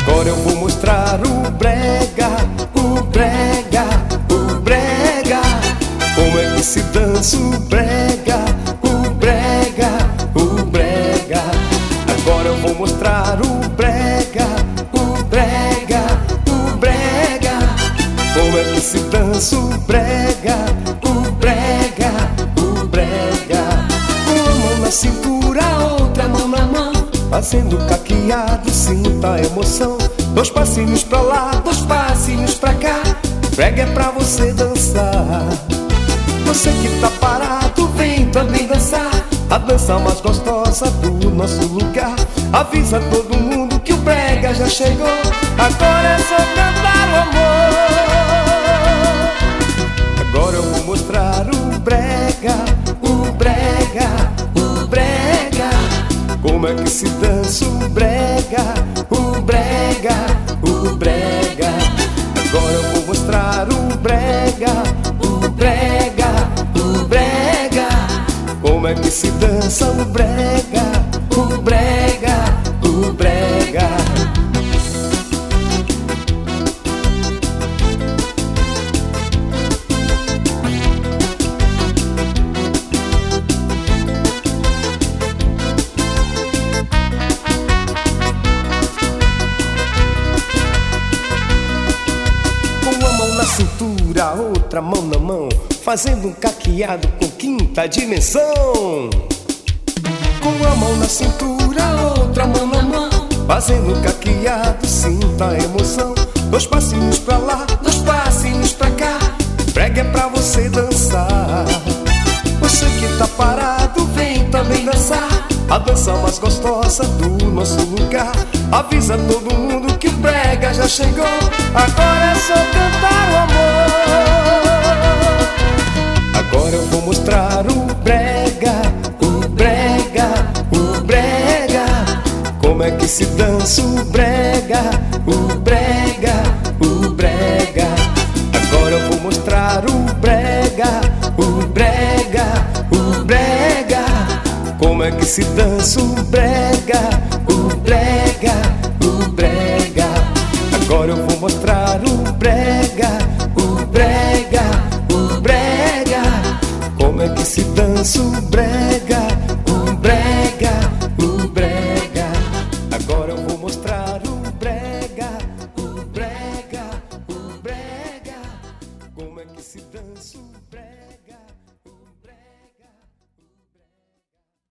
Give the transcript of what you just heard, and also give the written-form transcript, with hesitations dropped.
Agora eu vou mostrar o brega, o brega, o brega. Como é que se dança o brega, o brega, o brega. Agora eu vou mostrar o brega, o brega, o brega. Como é que se dança o brega, o brega, o brega. Uma mão na cintura, outra mão na mão, fazendo caqueado, sinta a emoção. Dois passinhos pra lá, dois passinhos pra cá. Brega é pra você dançar. Você que tá parado, vem também dançar. A dança mais gostosa do nosso lugar. Avisa todo mundo que o brega já chegou. Agora é só cantar o amor. Agora eu vou mostrar o brega, o brega, o brega. Como é que se dança o brega, o brega, o brega. Agora eu vou mostrar o brega, o brega, o brega. Como é que se dança o brega, o brega, o brega. Cintura, outra mão na mão, fazendo um caqueado com quinta dimensão. Com a mão na cintura, outra mão na mão, fazendo um caqueado, sinta a emoção. Dois passinhos pra lá, dois passinhos pra cá. Brega é pra você dançar. Você que tá parado, vem também dançar. A dança mais gostosa do nosso lugar. Avisa todo mundo que o brega já chegou. Agora é só cantar o amor. Agora eu vou mostrar o brega, o brega, o brega. Como é que se dança o brega, o brega, o brega. Agora eu vou mostrar o brega, o brega, o brega. Como é que se dança o brega, o brega, o brega. Agora eu vou mostrar o brega, o brega, o brega. Como é que se dança o brega,